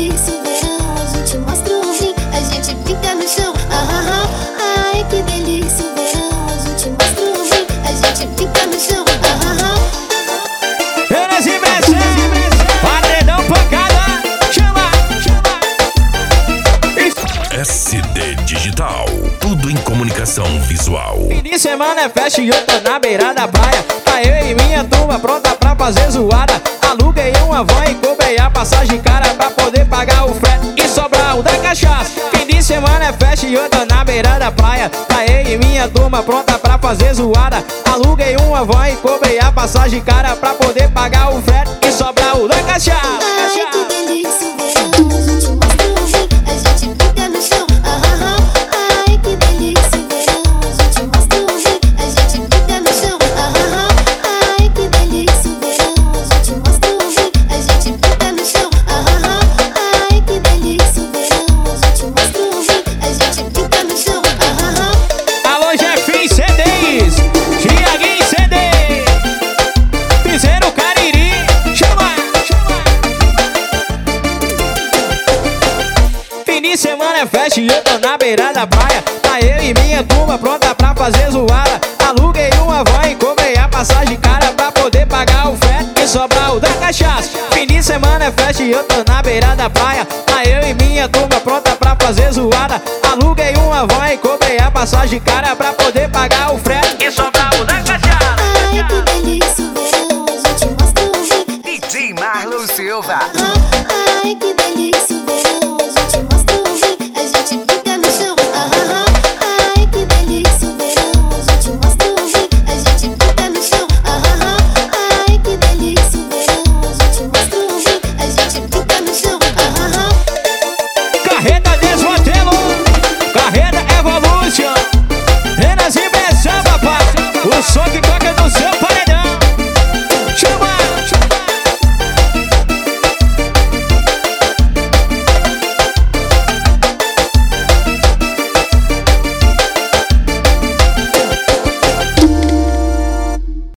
delícia o verão, a gente mostra o rim, a gente fica no chão. Ai, que delícia o verão, a gente mostra o rim, a gente fica no chão. Eles e paredão pancada, chama. SD Digital, tudo em comunicação visual. Fim de semana é festa e eu tô na beira da praia. Tá eu e minha turma pronta pra fazer zoada. Aluguei uma van e cobrei a passagem cara pra poder pagar o frete e sobrar o da cachaça. Fim de semana é festa e eu tô na beira da praia. Tá eu e minha turma pronta pra fazer zoada. Aluguei uma van e cobrei a passagem cara pra poder pagar o frete e sobrar o da cachaça. Ai, que delícia o verão, a gente mostra o rim, a gente fica no chão. Ai, que delícia o verão, a gente mostra o rim, a gente fica no chão. Ai, que delícia o verão, a gente mostra o rim, a gente fica no chão. Ai, que delícia o verão, a gente mostra o rim, a gente fica no chão. Alô, Jefinho CDs, Tiaguinho CD, Piseiro Cariri, chama. Fim de semana é festa e eu tô na beira da praia. Tá eu e minha turma pronta pra fazer zoada. Aluguei uma van e cobrei a passagem cara pra poder pagar o frete e sobrar o da cachaça. Fim de semana é festa e eu tô na beira da praia. Tá eu e minha turma pronta pra fazer zoada. Aluguei uma van e cobrei a passagem cara pra poder pagar o frete e sobrar o da cachaça. Ai, que delícia o verão, a gente mostra o rim. DJ Marlon Silva. Ai, que delícia